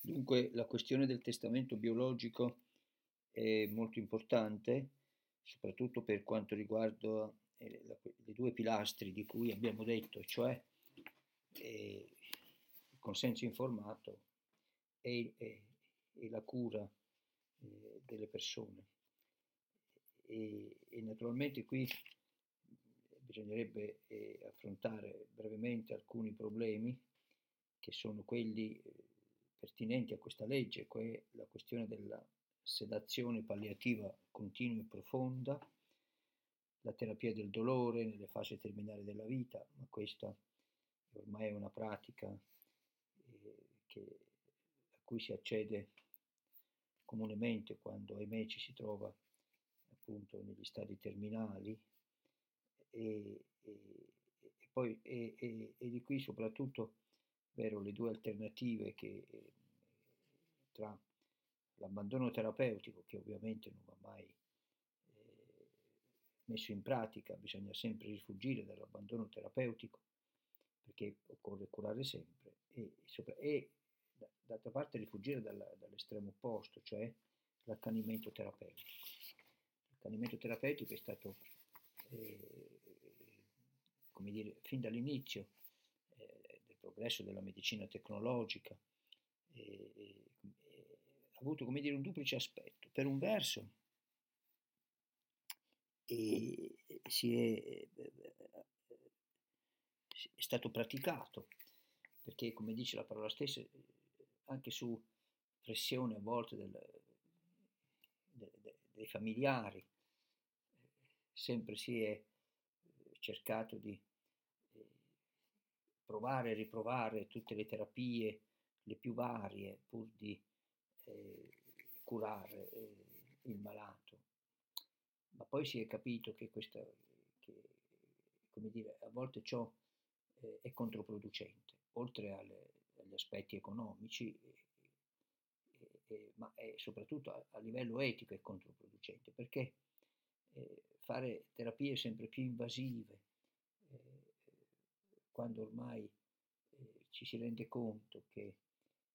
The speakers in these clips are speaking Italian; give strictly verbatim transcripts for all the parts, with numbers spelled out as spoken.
Dunque, la questione del testamento biologico è molto importante, soprattutto per quanto riguarda eh, la- i due pilastri di cui abbiamo detto, cioè eh, il consenso informato e, e- e la cura eh, delle persone. E, e naturalmente qui bisognerebbe eh, affrontare brevemente alcuni problemi che sono quelli eh, pertinenti a questa legge, cioè la questione della sedazione palliativa continua e profonda, la terapia del dolore nelle fasi terminali della vita, ma questa ormai è una pratica eh, che, a cui si accede comunemente quando ahimè ci si trova appunto negli stadi terminali e, e, e poi e, e, e di qui soprattutto vero, le due alternative che eh, tra l'abbandono terapeutico che ovviamente non va mai eh, messo in pratica, bisogna sempre rifuggire dall'abbandono terapeutico perché occorre curare sempre e, sopra, e d'altra parte rifuggire dalla, dall'estremo opposto, cioè l'accanimento terapeutico. L'accanimento terapeutico è stato, eh, come dire, fin dall'inizio eh, del progresso della medicina tecnologica, eh, eh, ha avuto, come dire, un duplice aspetto. Per un verso, e si è, è stato praticato, perché come dice la parola stessa, anche su pressione a volte del, de, de, dei familiari, sempre si è cercato di provare e riprovare tutte le terapie, le più varie, pur di eh, curare eh, il malato. Ma poi si è capito che, questa, che come dire, a volte ciò eh, è controproducente, oltre alle, agli aspetti economici, eh, eh, ma è soprattutto a, a livello etico è controproducente, perché eh, fare terapie sempre più invasive, eh, quando ormai eh, ci si rende conto che eh,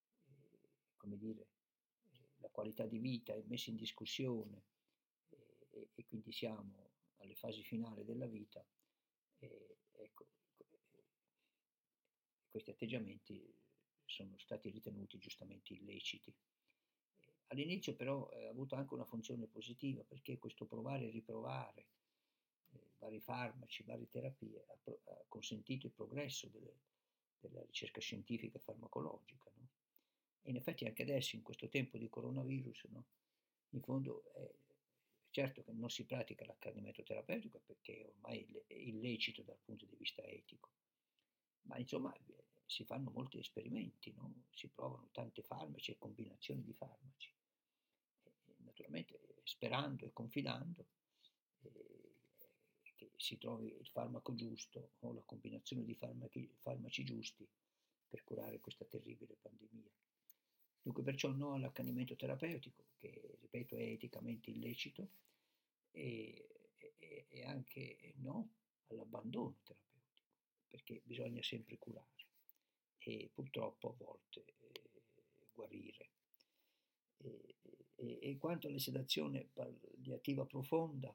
come dire, eh, la qualità di vita è messa in discussione eh, e, e quindi siamo alle fasi finali della vita, eh, ecco, eh, questi atteggiamenti sono stati ritenuti giustamente illeciti. Eh, All'inizio però eh, ha avuto anche una funzione positiva perché questo provare e riprovare eh, vari farmaci, varie terapie ha, pro- ha consentito il progresso delle, della ricerca scientifica e farmacologica. No? E in effetti anche adesso, in questo tempo di coronavirus, no? In fondo è certo che non si pratica l'accanimento terapeutico perché ormai è illecito dal punto di vista etico, ma insomma eh, si fanno molti esperimenti, no? Si provano tanti farmaci e combinazioni di farmaci, e, e naturalmente sperando e confidando eh, che si trovi il farmaco giusto o la combinazione di farmaci, farmaci giusti per curare questa terribile pandemia. Dunque perciò no all'accanimento terapeutico, che ripeto è eticamente illecito, e, e, e anche no all'abbandono terapeutico, perché bisogna sempre curare e purtroppo a volte eh, guarire. E, e, e quanto alla sedazione palliativa profonda,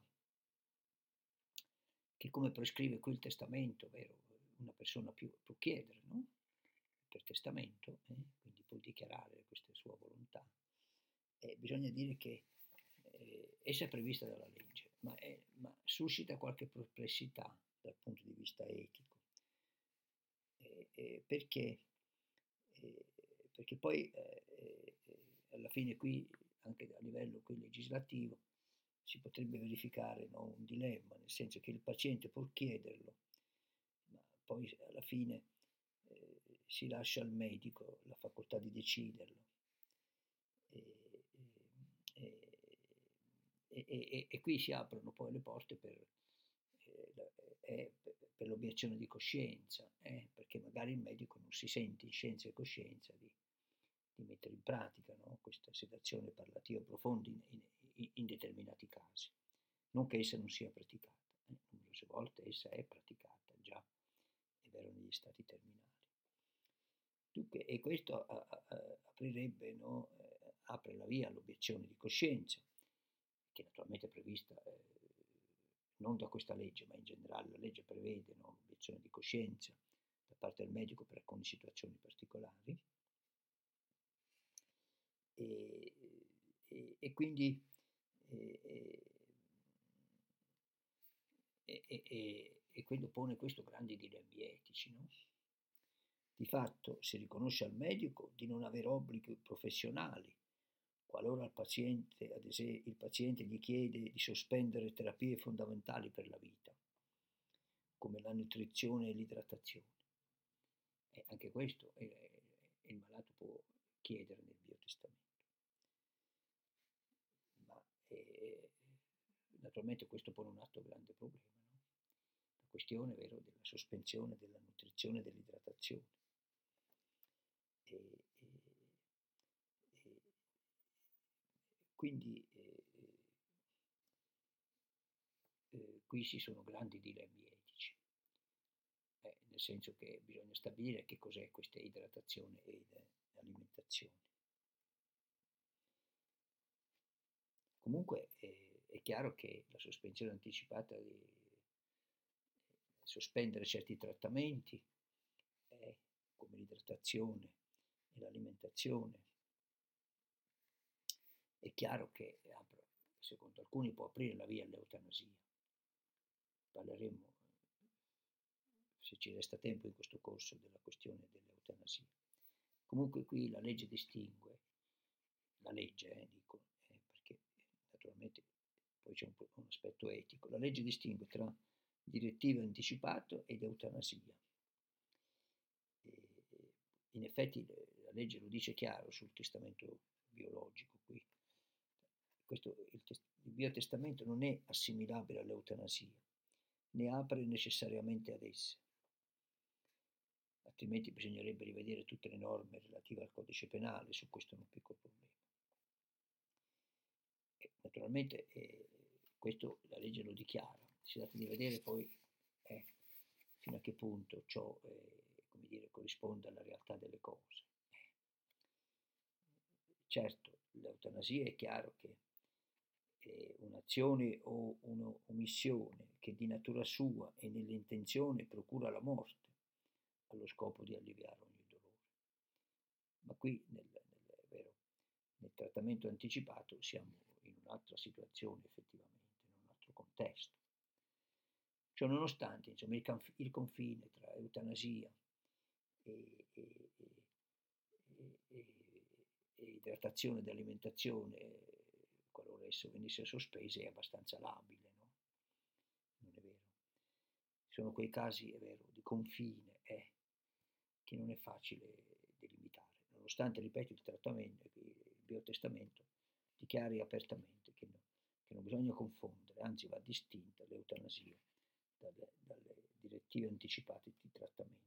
che come prescrive qui il testamento, vero, una persona più, può chiedere, no? Per testamento, eh? Quindi può dichiarare questa sua volontà. E bisogna dire che eh, essa è prevista dalla legge, ma, è, ma suscita qualche perplessità dal punto di vista etico. Eh, eh, perché? Eh, perché poi eh, eh, alla fine qui, anche a livello qui legislativo, si potrebbe verificare no, un dilemma, nel senso che il paziente può chiederlo, ma poi alla fine eh, si lascia al medico la facoltà di deciderlo. E, e, e, e, e qui si aprono poi le porte per, eh, eh, per l'obiezione di coscienza, eh, perché magari il medico non si sente in scienza e coscienza di, di mettere in pratica no, questa sedazione parlativa profonda in, in, in, determinati casi. Non che essa non sia praticata, eh, numerose volte essa è praticata già, è vero, negli stati terminali. Dunque, e questo a- a- a- aprirebbe, no, eh, apre la via all'obiezione di coscienza, che naturalmente è prevista eh, non da questa legge, ma in generale la legge prevede, no, l'obiezione di coscienza da parte del medico per alcune situazioni particolari. E, e- e quindi e, e- e- e- e- e quello pone questo grandi dilemmi etici, no? Di fatto si riconosce al medico di non avere obblighi professionali qualora il paziente, ad esempio, il paziente gli chiede di sospendere terapie fondamentali per la vita, come la nutrizione e l'idratazione. E anche questo è, è- il malato può chiedere nel biotestamento. Ma eh, naturalmente questo pone un altro grande problema, no? La questione, vero, della sospensione della nutrizione e dell'idratazione. E, e, e quindi eh, eh, qui ci sono grandi dilemmi etici, eh, nel senso che bisogna stabilire che cos'è questa idratazione ed alimentazione. Comunque eh, è chiaro che la sospensione anticipata di sospendere certi trattamenti, eh, come l'idratazione e l'alimentazione, è chiaro che apre, secondo alcuni può aprire la via all'eutanasia. Parleremo, se ci resta tempo in questo corso, della questione dell'eutanasia. Comunque qui la legge distingue, la legge eh, dico, eh, perché naturalmente poi c'è un, un aspetto etico, la legge distingue tra direttiva anticipato ed eutanasia. E, in effetti la legge lo dice chiaro sul testamento biologico qui. Questo, il, il biotestamento non è assimilabile all'eutanasia, né apre necessariamente ad essa, altrimenti bisognerebbe rivedere tutte le norme relative al codice penale, su questo è un piccolo problema. E naturalmente eh, questo la legge lo dichiara, si tratta di vedere poi eh, fino a che punto ciò eh, come dire, corrisponde alla realtà delle cose. Certo, l'eutanasia è chiaro che è un'azione o un'omissione che di natura sua e nell'intenzione procura la morte allo scopo di alleviare ogni dolore. Ma qui nel, nel, vero, nel trattamento anticipato siamo in un'altra situazione effettivamente, in un altro contesto. Ciò nonostante, insomma, il, conf- il confine tra eutanasia e, e, e, e, e idratazione ed alimentazione, qualora esso venisse sospeso, è abbastanza labile, no? Non è vero? Sono quei casi, è vero, di confine, eh, che non è facile delimitare, nonostante, ripeto, il trattamento, il biotestamento dichiari apertamente che, no, che non bisogna confondere, anzi va distinta l'eutanasia dalle, dalle direttive anticipate di trattamento.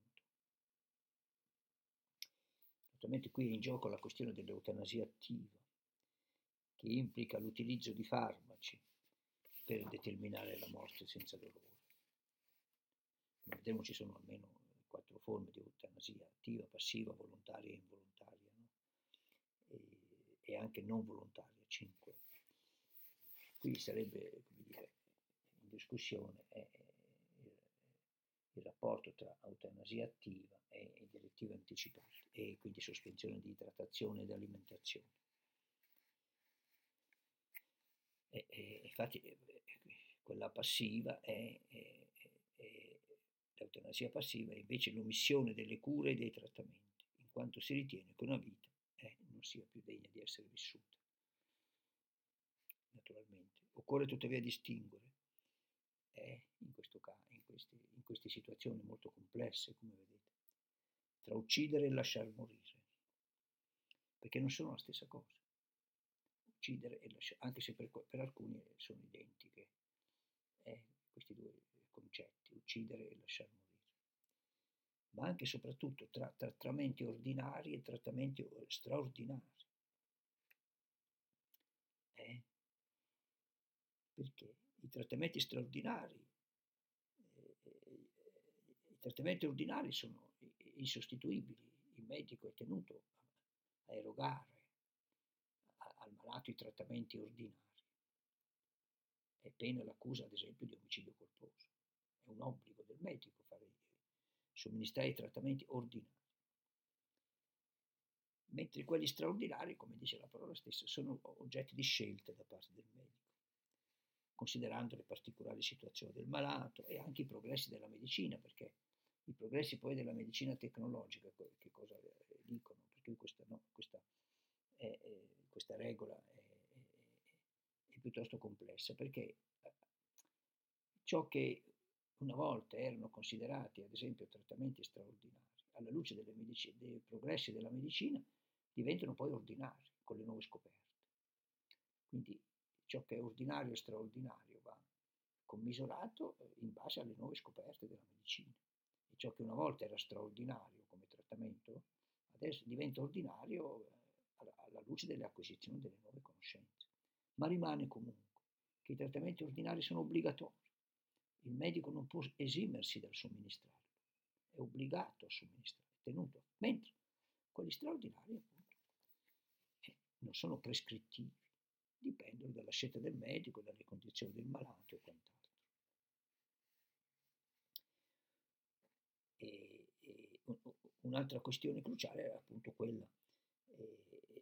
Naturalmente qui è in gioco la questione dell'eutanasia attiva, che implica l'utilizzo di farmaci per determinare la morte senza dolore. Come vedremo ci sono almeno quattro forme di eutanasia: attiva, passiva, volontaria e involontaria, no? e, e anche non volontaria, cinque. Qui sarebbe, come dire, in discussione è, il, il rapporto tra eutanasia attiva e, e direttive anticipate, e quindi sospensione di idratazione ed alimentazione. E, e, infatti quella passiva è, è, è l'eutanasia passiva è invece l'omissione delle cure e dei trattamenti, in quanto si ritiene che una vita eh, non sia più degna di essere vissuta. Naturalmente. Occorre tuttavia distinguere eh, in, questo caso, in, questi, in queste situazioni molto complesse, come vedete, tra uccidere e lasciar morire, perché non sono la stessa cosa. Uccidere e lasciare, anche se per, per alcuni sono identiche eh, questi due concetti, uccidere e lasciar morire, ma anche e soprattutto tra trattamenti ordinari e trattamenti straordinari. Eh? Perché i trattamenti straordinari, eh, i trattamenti ordinari sono insostituibili, medico è tenuto a, a erogare a, al malato i trattamenti ordinari, è pena l'accusa, ad esempio, di omicidio colposo. È un obbligo del medico fare, somministrare i trattamenti ordinari. Mentre quelli straordinari, come dice la parola stessa, sono oggetti di scelta da parte del medico, considerando le particolari situazioni del malato e anche i progressi della medicina, perché i progressi poi della medicina tecnologica, che cosa dicono? Perché questa, no, questa, è, è, questa regola è, è, è piuttosto complessa, perché ciò che una volta erano considerati, ad esempio, trattamenti straordinari, alla luce delle medici- dei progressi della medicina, diventano poi ordinari con le nuove scoperte. Quindi ciò che è ordinario e straordinario va commisurato in base alle nuove scoperte della medicina. E ciò che una volta era straordinario come trattamento, adesso diventa ordinario alla luce delle acquisizioni delle nuove conoscenze. Ma rimane comunque che i trattamenti ordinari sono obbligatori. Il medico non può esimersi dal somministrarlo, è obbligato a somministrarlo, è tenuto. Mentre quelli straordinari, appunto, eh, non sono prescrittivi, dipendono dalla scelta del medico, dalle condizioni del malato e quant'altro. E, e un'altra questione cruciale è appunto quella eh,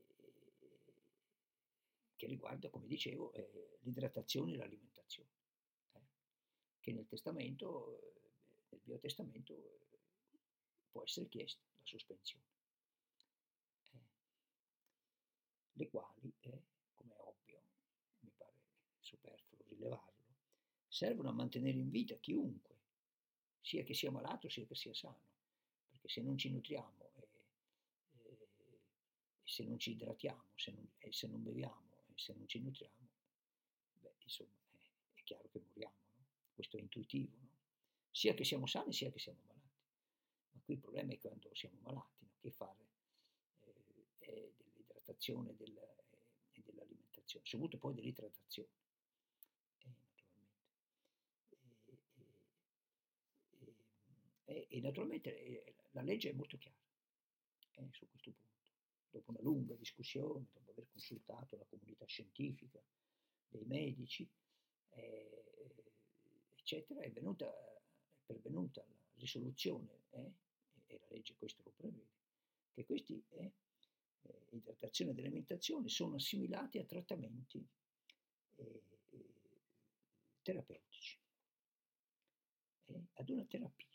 che riguarda, come dicevo, eh, l'idratazione e l'alimentazione, eh, che nel testamento, eh, nel biotestamento, eh, può essere chiesta la sospensione, eh, le quali, eh, come è ovvio, mi pare superfluo rilevarlo, servono a mantenere in vita chiunque, sia che sia malato sia che sia sano, perché se non ci nutriamo e, e se non ci idratiamo, se non, e se non beviamo e se non ci nutriamo, beh, insomma, è, è chiaro che moriamo, no? Questo è intuitivo, no? Sia che siamo sani sia che siamo malati. Ma qui il problema è quando siamo malati, no? Che fare eh, dell'idratazione e, del, e dell'alimentazione, soprattutto poi dell'idratazione, eh, naturalmente. E, e, e, e naturalmente eh, la legge è molto chiara eh, su questo punto. Dopo una lunga discussione, dopo aver consultato la comunità scientifica, dei medici, eh, eccetera, è, venuta, è pervenuta la risoluzione, eh, e la legge questo lo prevede, che questi eh, eh, idratazione ed alimentazione sono assimilati a trattamenti eh, eh, terapeutici, eh, ad una terapia.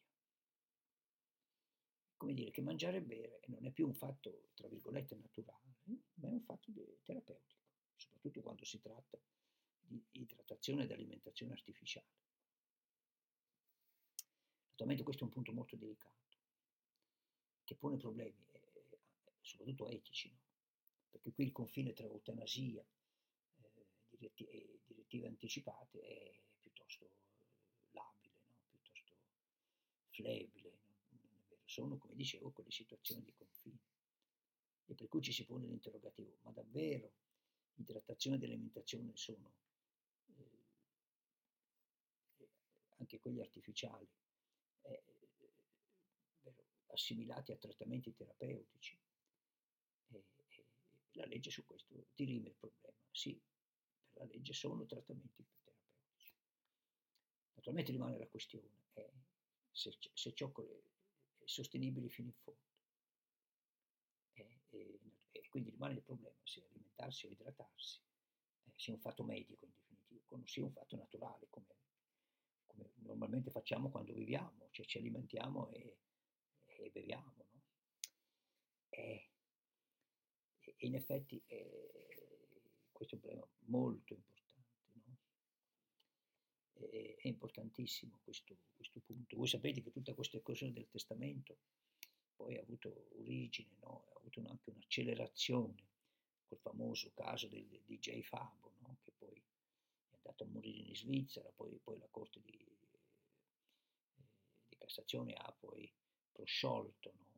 Come dire che mangiare e bere non è più un fatto, tra virgolette, naturale, ma è un fatto terapeutico, soprattutto quando si tratta di idratazione ed alimentazione artificiale. Naturalmente questo è un punto molto delicato, che pone problemi, eh, soprattutto etici, no? Perché qui il confine tra eutanasia eh, diretti- e direttive anticipate è piuttosto labile, no? Piuttosto flebile, no? Sono, come dicevo, quelle situazioni di confine. E per cui ci si pone l'interrogativo, ma davvero idratazione ed alimentazione sono, eh, anche quelli artificiali, eh, eh, assimilati a trattamenti terapeutici? E, e la legge su questo dirime il problema. Sì, per la legge sono trattamenti terapeutici. Naturalmente rimane la questione, eh, se, se ciò è sostenibile fino in fondo. E, e, e quindi rimane il problema se alimentarsi o idratarsi eh, sia un fatto medico in definitiva, o non sia un fatto naturale come, come normalmente facciamo quando viviamo, cioè ci alimentiamo e, e beviamo, no? E, e in effetti eh, questo è un problema molto importante, no? È, è importantissimo questo, questo punto. Voi sapete che tutta questa questione del testamento poi ha avuto origine, no? Ha avuto anche un'accelerazione col famoso caso del D J Fabo, no? Che poi è andato a morire in Svizzera, poi, poi la Corte di, eh, di Cassazione ha poi prosciolto, no?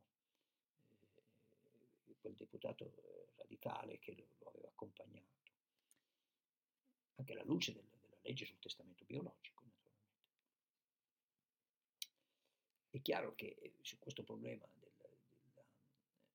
eh, quel deputato radicale che lo, lo aveva accompagnato, anche alla luce del, della legge sul testamento biologico, naturalmente. È chiaro che su questo problema del,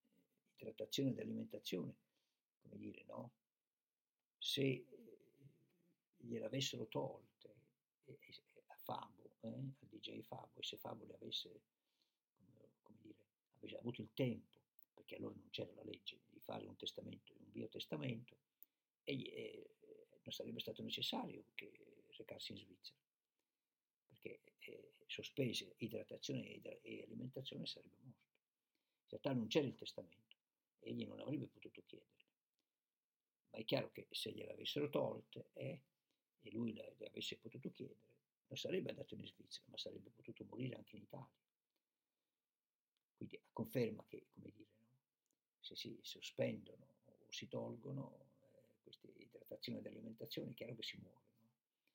idratazione ed alimentazione, come dire, no? Se eh, gliel'avessero tolte eh, eh, a Fabo, eh, al D J Fabo, e se Fabo le avesse, come, come dire, avesse avuto il tempo, perché allora non c'era la legge, di fare un testamento, un biotestamento, e eh, non sarebbe stato necessario che recarsi in Svizzera, perché eh, sospese idratazione e, e alimentazione sarebbe morto. In realtà non c'era il testamento, egli non avrebbe potuto chiederle, ma è chiaro che se gliel'avessero tolte eh, e lui le, le avesse potuto chiedere, non sarebbe andato in Svizzera, ma sarebbe potuto morire anche in Italia. Quindi conferma che, come dire, no? Se si sospendono o si tolgono eh, queste idratazioni ed alimentazioni, è chiaro che si muore. No?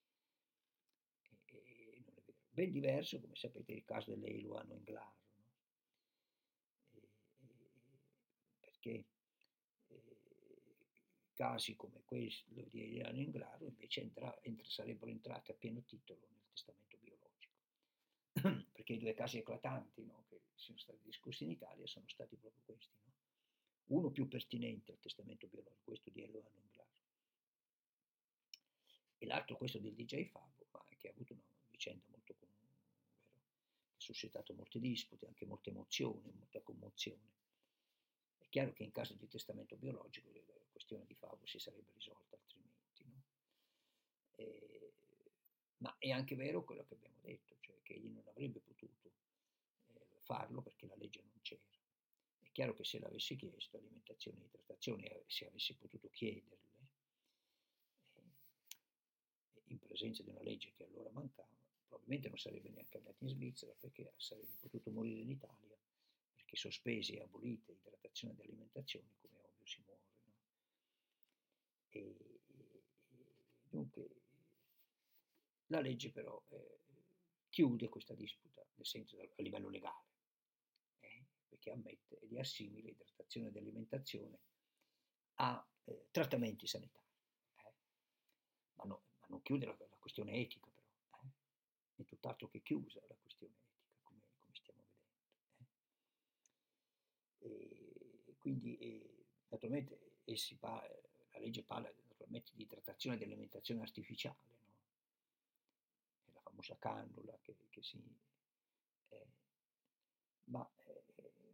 E, e non è vero. Ben diverso, come sapete, il caso dell'Eluano Englaro, no? E, e, perché eh, casi come questo di Eluano Englaro invece entra, entra, sarebbero entrati a pieno titolo nel testamento biologico, perché i due casi eclatanti, no, che sono stati discussi in Italia sono stati proprio questi, no? Uno più pertinente al testamento biologico, questo di Eluano Englaro, e l'altro questo del D J Fabo, che ha avuto una vicenda molto comune, vero? Che ha suscitato molte dispute, anche molte emozioni, molta commozione. È chiaro che in caso di testamento biologico la questione di Fabo si sarebbe risolta altrimenti, no? E, ma è anche vero quello che abbiamo detto, cioè che egli non avrebbe potuto eh, farlo perché la legge non c'era. È chiaro che se l'avesse chiesto, alimentazione e idratazione, se avesse potuto chiederle, eh, in presenza di una legge che allora mancava, probabilmente non sarebbe neanche andato in Svizzera perché sarebbe potuto morire in Italia, perché sospesi e abolite idratazione ed alimentazione, come è ovvio, si muore. No? E, e, e dunque la legge però eh, chiude questa disputa, nel senso a livello legale, eh, perché ammette e riassimila idratazione ed alimentazione a eh, trattamenti sanitari. Eh. Ma, no, ma non chiude la, la questione etica però, eh. È tutt'altro che chiusa la questione etica, come, come stiamo vedendo. Eh. E quindi eh, naturalmente essi pa- la legge parla naturalmente di idratazione e di alimentazione artificiale, no? È la famosa cannula che, che si... Eh, ma eh,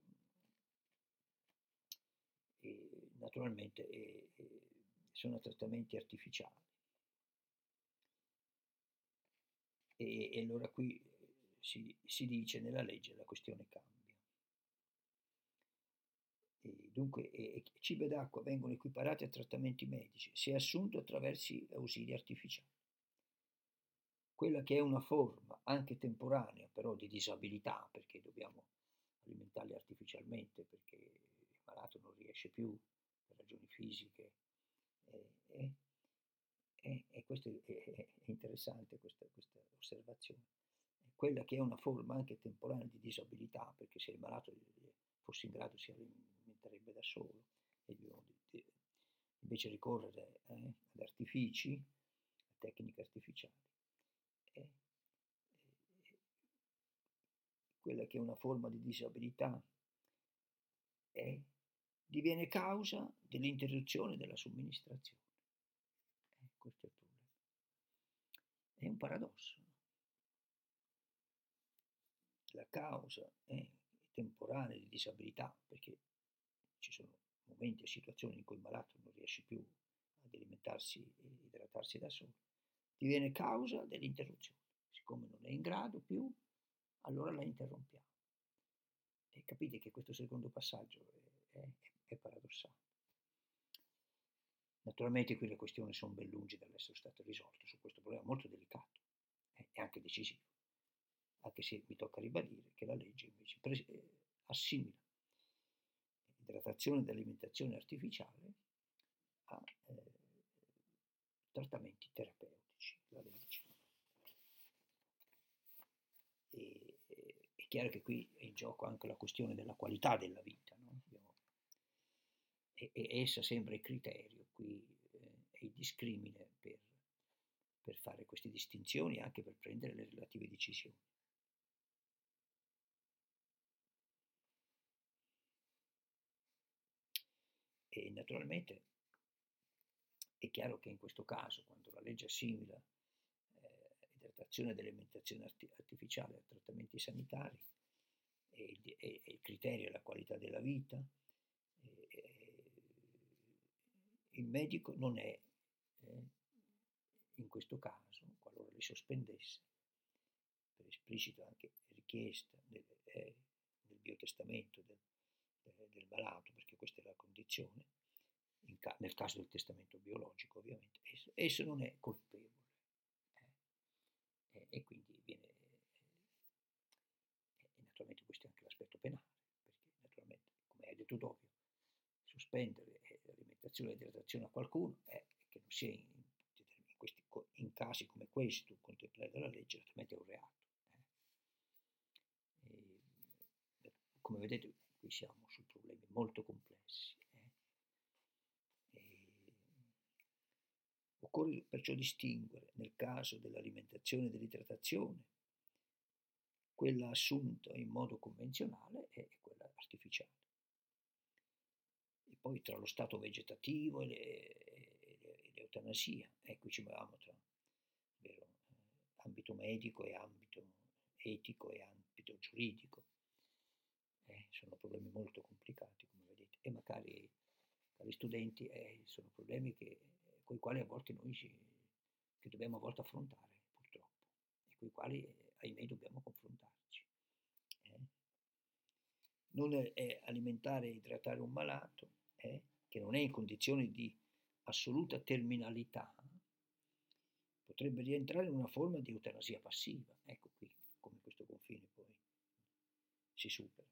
eh, naturalmente eh, eh, sono trattamenti artificiali. E, e allora qui si, si dice nella legge la questione cambia. E dunque e, e cibo ed acqua vengono equiparati a trattamenti medici se assunto attraverso ausili artificiali. Quella che è una forma anche temporanea però di disabilità, perché dobbiamo alimentarli artificialmente, perché il malato non riesce più per ragioni fisiche. E, e, e, e questo è, è, è interessante, questa, questa osservazione. Quella che è una forma anche temporanea di disabilità, perché se il malato fosse in grado si alimenterebbe da solo, e dobbiamo invece ricorrere eh, ad artifici, a tecniche artificiali. E, e, quella che è una forma di disabilità è, diviene causa dell'interruzione della somministrazione. Eh, questo è il problema. È un paradosso. La causa è temporanea di disabilità, perché ci sono momenti e situazioni in cui il malato non riesce più ad alimentarsi e idratarsi da solo, diviene causa dell'interruzione. Siccome non è in grado più, allora la interrompiamo. E capite che questo secondo passaggio è, è, è paradossale. Naturalmente qui le questioni sono ben lungi dall'essere state risolte su questo problema molto delicato eh, e anche decisivo, anche se mi tocca ribadire che la legge invece pres- eh, assimila idratazione ed alimentazione artificiale a eh, trattamenti terapeutici, la legge. E, e, è chiaro che qui è in gioco anche la questione della qualità della vita, no? Abbiamo, e, e essa sembra il criterio qui eh, e il discrimine per, per fare queste distinzioni e anche per prendere le relative decisioni. E naturalmente è chiaro che in questo caso, quando la legge assimila eh, idratazione ed alimentazione arti- artificiale a trattamenti sanitari, e il, e- e il criterio è la qualità della vita, e- e il medico non è, eh, in questo caso, qualora li sospendesse, per esplicita anche richiesta del, eh, del biotestamento del, del, del malato, perché questa è la condizione, in ca- nel caso del testamento biologico ovviamente, esso, esso non è colpevole. eh, e, e quindi viene, eh, e naturalmente questo è anche l'aspetto penale, perché naturalmente, come hai detto tu, ovvio, sospendere eh, l'alimentazione e l'idratazione a qualcuno è che non sia in, in, questi, in casi come questo contemplati dalla legge, naturalmente è un reato. eh. E, come vedete, qui siamo su problemi molto complessi. eh. E, occorre perciò distinguere, nel caso dell'alimentazione e dell'idratazione, quella assunta in modo convenzionale e quella artificiale. E poi tra lo stato vegetativo e, le, e, le, e l'eutanasia, e qui ci muoviamo tra vero, eh, ambito medico e ambito etico e ambito giuridico. Eh, sono problemi molto complicati, come vedete, e magari, cari studenti, eh, sono problemi che, con i quali a volte noi ci, che dobbiamo a volte affrontare, purtroppo, e con i quali, eh, ahimè, dobbiamo confrontarci. Eh. Non è, è alimentare e idratare un malato, eh, che non è in condizioni di assoluta terminalità, potrebbe rientrare in una forma di eutanasia passiva. Ecco qui come questo confine poi si supera.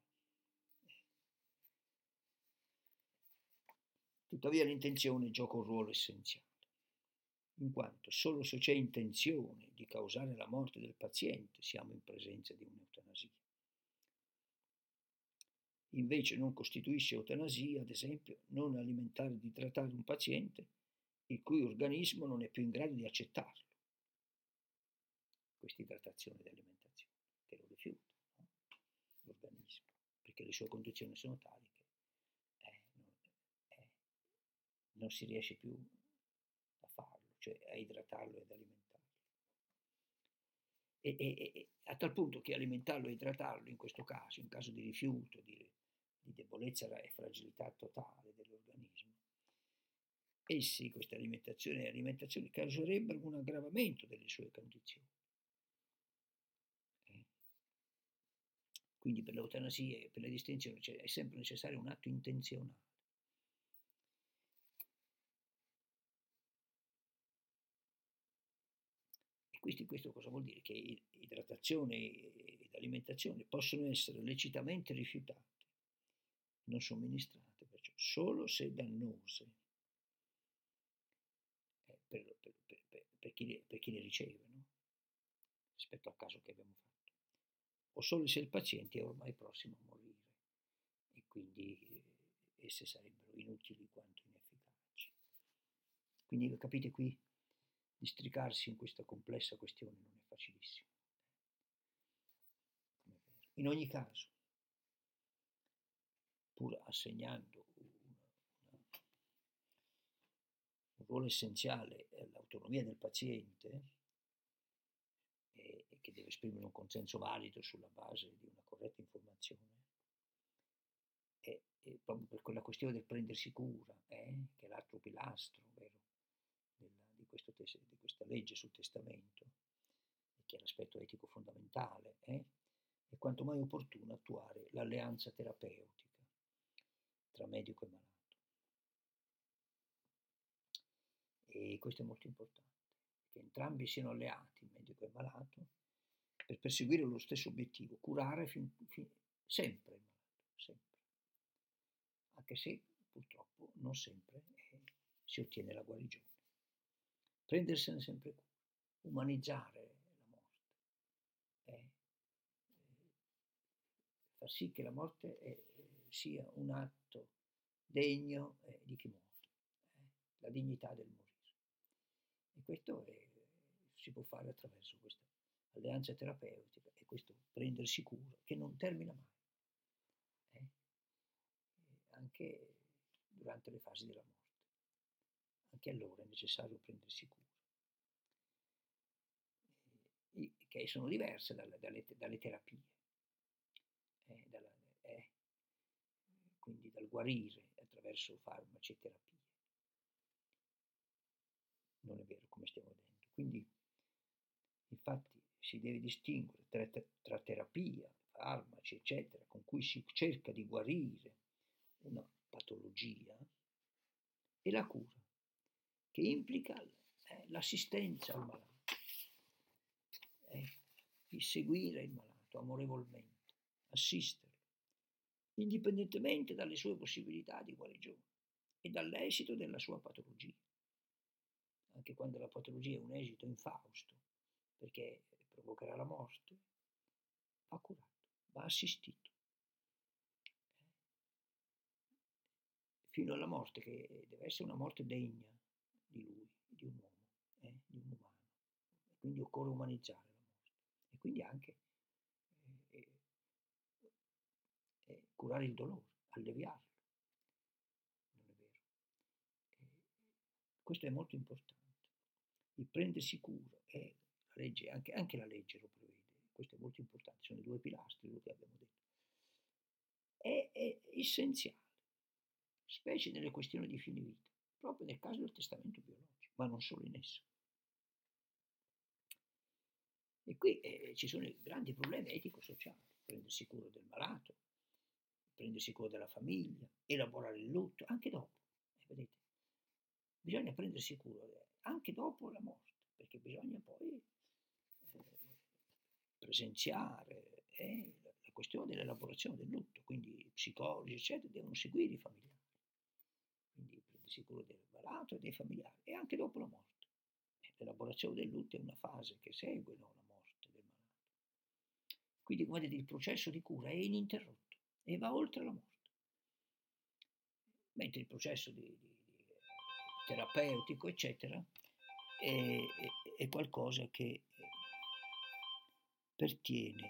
Tuttavia l'intenzione gioca un ruolo essenziale, in quanto solo se c'è intenzione di causare la morte del paziente siamo in presenza di un'eutanasia. Invece non costituisce eutanasia, ad esempio, non alimentare ed idratare un paziente il cui organismo non è più in grado di accettarlo, questa idratazione ed alimentazione, che lo rifiuta, no? L'organismo, perché le sue condizioni sono tali che eh, non, eh, non si riesce più a farlo, cioè a idratarlo ed alimentarlo. E, e, e a tal punto che alimentarlo e idratarlo in questo caso, in caso di rifiuto, di, di debolezza e fragilità totale dell'organismo, essi, questa alimentazione e alimentazione, causerebbero un aggravamento delle sue condizioni. Eh. Quindi per l'eutanasia e per le distinzioni cioè, è sempre necessario un atto intenzionale. E quindi questo cosa vuol dire? Che idratazione ed alimentazione possono essere lecitamente rifiutate, non somministrate, perciò solo se dannose eh, per, per, per, per, chi le, per chi le riceve, no? Rispetto al caso che abbiamo fatto, o solo se il paziente è ormai prossimo a morire e quindi eh, esse sarebbero inutili quanto inefficaci. Quindi capite qui, districarsi in questa complessa questione non è facilissimo. In ogni caso, pur assegnando una, una, un ruolo essenziale all'autonomia del paziente, e, e che deve esprimere un consenso valido sulla base di una corretta informazione, e, e proprio per quella questione del prendersi cura, eh, che è l'altro pilastro, vero, della, di, questo tes- di questa legge sul testamento, e che è l'aspetto etico fondamentale, eh, è quanto mai opportuno attuare l'alleanza terapeutica tra medico e malato. E questo è molto importante, che entrambi siano alleati, il medico e il malato, per perseguire lo stesso obiettivo, curare fin, fin, sempre il malato, sempre. Anche se purtroppo non sempre eh, si ottiene la guarigione. Prendersene sempre cura, umanizzare la morte, eh, eh, far sì che la morte eh, sia un atto degno eh, di chi muore, eh, la dignità del morire. E questo è, si può fare attraverso questa alleanza terapeutica e questo prendersi cura che non termina mai. Eh? Anche durante le fasi della morte. Anche allora è necessario prendersi cura, eh, che sono diverse dalle, dalle, dalle terapie, eh, dalla, eh, quindi dal guarire attraverso farmaci e terapie. Non è vero come stiamo vedendo. Quindi, infatti, si deve distinguere tra, tra terapia, farmaci, eccetera, con cui si cerca di guarire una patologia, e la cura, che implica eh, l'assistenza al malato, eh, di seguire il malato amorevolmente, assisterlo, indipendentemente dalle sue possibilità di guarigione e dall'esito della sua patologia. Anche quando la patologia ha un esito infausto, perché provocherà la morte, va curato, va assistito, fino alla morte, che deve essere una morte degna di lui, di un uomo, eh, di un umano. E quindi occorre umanizzare la morte e quindi anche eh, eh, curare il dolore, alleviarlo. Non è vero? Eh, questo è molto importante. Il prendersi cura, e la legge, anche, anche la legge lo prevede, questo è molto importante, sono i due pilastri, quello che abbiamo detto. È, è essenziale, specie nelle questioni di fine vita, proprio nel caso del testamento biologico, ma non solo in esso. E qui eh, ci sono grandi problemi etico-sociali, prendersi cura del malato, prendersi cura della famiglia, elaborare il lutto, anche dopo, eh, vedete, bisogna prendersi cura anche dopo la morte, perché bisogna poi eh, presenziare eh, la, la questione dell'elaborazione del lutto, quindi psicologi, eccetera, devono seguire i familiari, quindi prendersi cura del malato e dei familiari, e anche dopo la morte. L'elaborazione del lutto è una fase che segue, no, la morte del malato. Quindi, come vedete, il processo di cura è ininterrotto e va oltre la morte. Mentre il processo di, di, di terapeutico, eccetera, è, è, è qualcosa che pertiene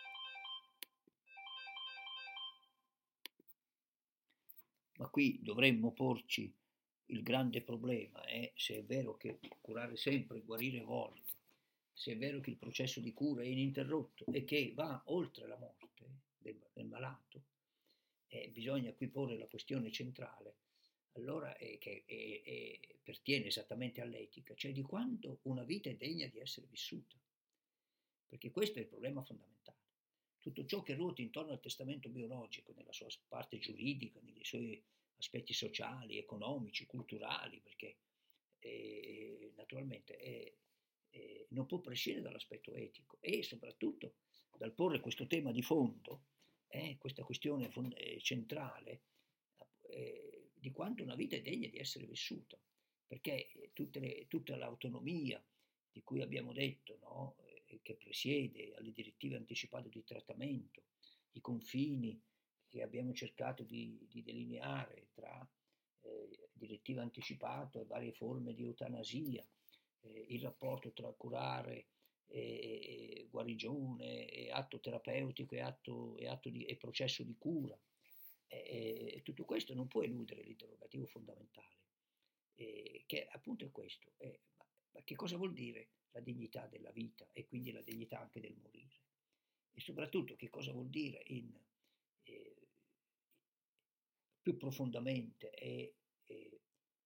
ma qui dovremmo porci il grande problema, eh, se è vero che curare sempre, guarire volte, se è vero che il processo di cura è ininterrotto e che va oltre la morte del, del malato, eh, bisogna qui porre la questione centrale, allora è che è, è, pertiene esattamente all'etica, cioè di quanto una vita è degna di essere vissuta, perché questo è il problema fondamentale. Tutto ciò che ruota intorno al testamento biologico, nella sua parte giuridica, nei suoi aspetti sociali, economici, culturali, perché eh, naturalmente è, eh, non può prescindere dall'aspetto etico e soprattutto dal porre questo tema di fondo, eh, questa questione fond- eh, centrale eh, di quanto una vita è degna di essere vissuta, perché tutte le, tutta l'autonomia di cui abbiamo detto, no? eh, che presiede alle direttive anticipate di trattamento, i confini che abbiamo cercato di, di delineare tra eh, direttiva anticipata e varie forme di eutanasia, eh, il rapporto tra curare e, e guarigione, e atto terapeutico e, atto, e, atto di, e processo di cura. E, e tutto questo non può eludere l'interrogativo fondamentale, eh, che appunto è questo. Eh, ma, ma che cosa vuol dire la dignità della vita e quindi la dignità anche del morire? E soprattutto che cosa vuol dire in, eh, più profondamente e, e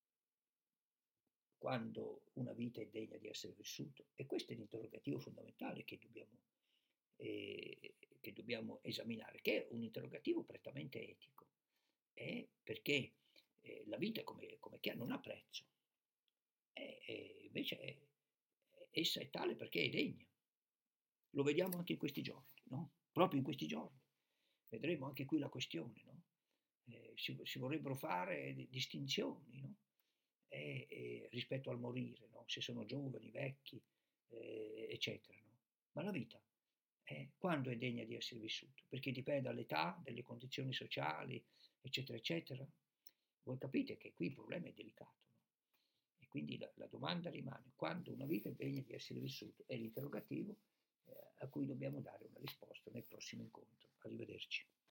quando una vita è degna di essere vissuta? E questo è l'interrogativo fondamentale che dobbiamo, eh, che dobbiamo esaminare, che è un interrogativo prettamente etico, eh, perché eh, la vita come, come che non ha prezzo, e, e invece è, essa è tale perché è degna. Lo vediamo anche in questi giorni, no? Proprio in questi giorni. Vedremo anche qui la questione, no? Eh, si, si vorrebbero fare distinzioni, no? E, e rispetto al morire, no? Se sono giovani, vecchi, eh, eccetera, no? Ma la vita, eh, quando è degna di essere vissuta? Perché dipende dall'età, dalle condizioni sociali, eccetera, eccetera. Voi capite che qui il problema è delicato, no? E quindi la, la domanda rimane, quando una vita è degna di essere vissuta? È l'interrogativo eh, a cui dobbiamo dare una risposta nel prossimo incontro. Arrivederci.